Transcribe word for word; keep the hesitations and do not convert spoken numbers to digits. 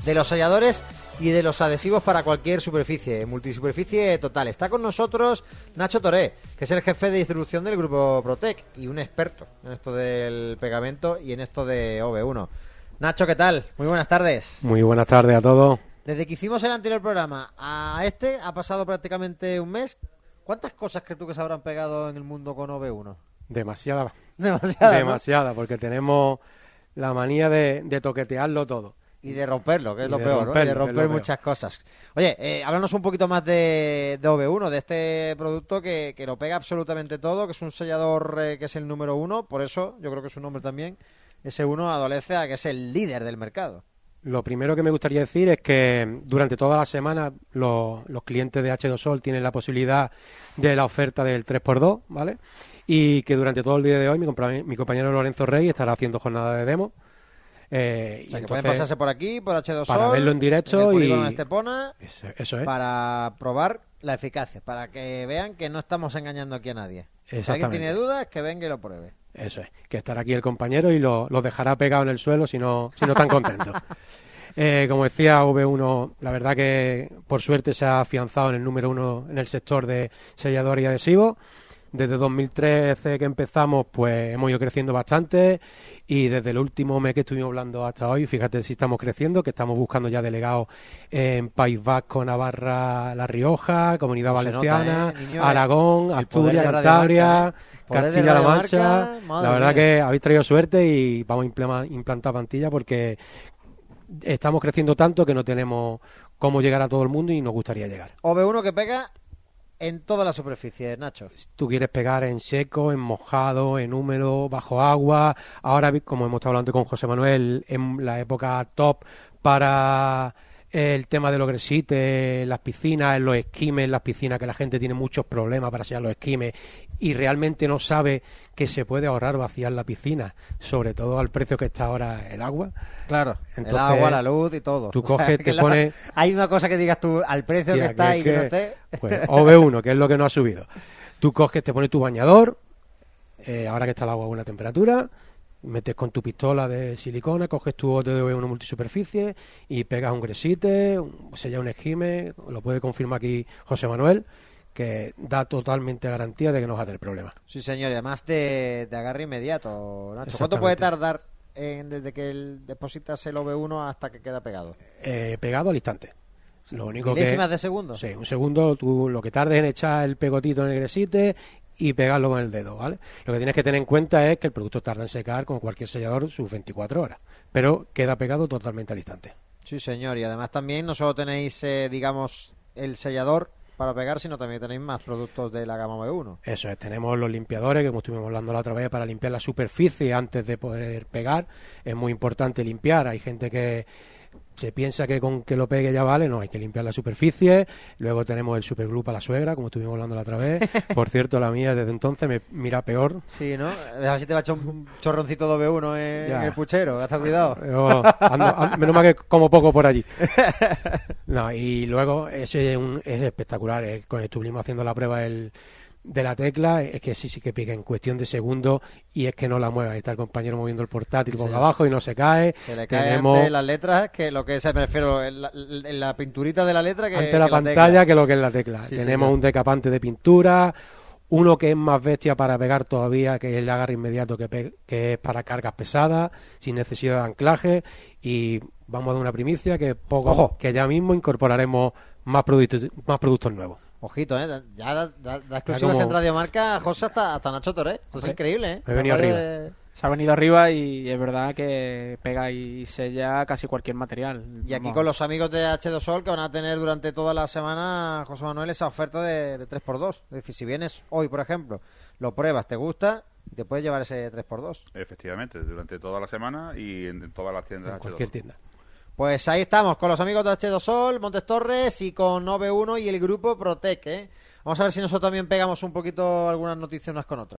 de los selladores y de los adhesivos para cualquier superficie, multisuperficie total. Está con nosotros Nacho Toré, que es el jefe de distribución del grupo Protec y un experto en esto del pegamento y en esto de O V uno. Nacho, ¿qué tal? Muy buenas tardes. Muy buenas tardes a todos. Desde que hicimos el anterior programa a este ha pasado prácticamente un mes. ¿Cuántas cosas crees tú que se habrán pegado en el mundo con O V uno? Demasiada. Demasiada, Demasiada, ¿no? Porque tenemos la manía de, de toquetearlo todo. Y de romperlo, que es y lo de peor, romperlo, ¿no? Y de romper es muchas cosas. Oye, eh, háblanos un poquito más de, de O V uno, de este producto que, que lo pega absolutamente todo, que es un sellador eh, que es el número uno, por eso yo creo que su nombre también, ese uno adolece a que es el líder del mercado. Lo primero que me gustaría decir es que durante toda la semana los, los clientes de H dos Sol tienen la posibilidad de la oferta del tres por dos, ¿vale? Y que durante todo el día de hoy mi, compa- mi compañero Lorenzo Rey estará haciendo jornada de demo. Eh, O sea, y que pueden pasarse por aquí, por H dos Sol, para verlo en directo en el y polígono de Estepona, eso, eso es. para probar la eficacia, para que vean que no estamos engañando aquí a nadie. Si alguien Exactamente. tiene dudas, que venga y lo pruebe. Eso es, que estará aquí el compañero y lo, lo dejará pegado en el suelo si no, si no están contentos. Eh, como decía, O V uno, la verdad que por suerte se ha afianzado en el número uno en el sector de sellador y adhesivo. Desde dos mil trece que empezamos, pues hemos ido creciendo bastante y desde el último mes que estuvimos hablando hasta hoy, fíjate si estamos creciendo, que estamos buscando ya delegados en País Vasco, Navarra, La Rioja, Comunidad No se Valenciana, nota, ¿eh, niño? Aragón, El Asturias, poder de Radio Cantabria, Marca, ¿eh? Poder de Castilla-La Radio Mancha. Marca, madre La verdad mía. que habéis traído suerte y vamos a implema- implantar plantilla porque estamos creciendo tanto que no tenemos cómo llegar a todo el mundo y nos gustaría llegar. O V uno que pega en toda la superficie, Nacho. Tú quieres pegar en seco, en mojado, en húmedo, bajo agua. Ahora, como hemos estado hablando con José Manuel, en la época top para el tema de los gresites, en las piscinas, en los esquimes, en las piscinas, que la gente tiene muchos problemas para sellar los esquimes y realmente no sabe que se puede ahorrar vaciar la piscina, sobre todo al precio que está ahora el agua. Claro, Entonces, el agua, la luz y todo. Tú O sea, coges, que te la- pones... Hay una cosa que digas tú al precio Tía, que está que y es que no que, esté. Pues O V uno, que es lo que no ha subido. Tú coges, te pones tu bañador, eh, ahora que está el agua a buena temperatura, metes con tu pistola de silicona, coges tu bote de O V uno multisuperficie y pegas un gresite, un- sellas un esquime, lo puede confirmar aquí José Manuel, que da totalmente garantía de que no va a tener problemas. Sí, señor, y además de, de agarre inmediato, Nacho. ¿Cuánto Exactamente. puede tardar en- desde que el, depositas el O V uno hasta que queda pegado? Eh, pegado al instante. Lo único que... ¿Milésimas de segundo? Sí, un segundo, tú lo que tardes en echar el pegotito en el gresite y pegarlo con el dedo, ¿vale? Lo que tienes que tener en cuenta es que el producto tarda en secar, como cualquier sellador, sus veinticuatro horas, pero queda pegado totalmente al instante. Sí, señor, y además también no solo tenéis, eh, digamos, el sellador para pegar, sino también tenéis más productos de la gama O V uno. Eso es, tenemos los limpiadores, que como estuvimos hablando la otra vez, para limpiar la superficie antes de poder pegar. Es muy importante limpiar, hay gente que se piensa que con que lo pegue ya vale, no, hay que limpiar la superficie. Luego tenemos el superglue para la suegra, como estuvimos hablando la otra vez. Por cierto, la mía desde entonces me mira peor. Sí, ¿no? A ver si te va a echar un chorroncito de O V uno en, Ya. en el puchero, hasta cuidado. Yo ando- ando- menos mal que como poco por allí. No, y luego ese es, un- es espectacular. eh, Cuando estuvimos haciendo la prueba del, de la tecla, es que sí, sí que pica en cuestión de segundos y es que no la mueva. Está el compañero moviendo el portátil por Sí. abajo y no se cae. Se le cae Tenemos antes las letras que lo que se me refiero, en la, en la pinturita de la letra que ante que la tecla. pantalla que lo que es la tecla. Sí, Tenemos señor. un decapante de pintura, uno que es más bestia para pegar todavía, que es el agarre inmediato, que, pe- que es para cargas pesadas, sin necesidad de anclaje, y vamos a dar una primicia que poco, Ojo. que ya mismo incorporaremos más productos, más productos nuevos. Ojito, ¿eh? Ya da, da- da exclusivas como- en Radio Marca, José, hasta, hasta Nacho Toré. Esto es Hombre, increíble, ¿eh? me he venido Capaz arriba. de- Se ha venido arriba y es verdad que pega y sella casi cualquier material. Y aquí Vamos. con los amigos de H dos Sol que van a tener durante toda la semana, José Manuel, esa oferta de, de tres por dos. Es decir, si vienes hoy, por ejemplo, lo pruebas, te gusta, te puedes llevar ese tres por dos. Efectivamente, durante toda la semana y en, en todas las tiendas En H dos. cualquier tienda. Pues ahí estamos, con los amigos de H dos Sol, Montes Torres y con O V uno y el grupo Protec, ¿eh? Vamos a ver si nosotros también pegamos un poquito algunas noticias unas con otras.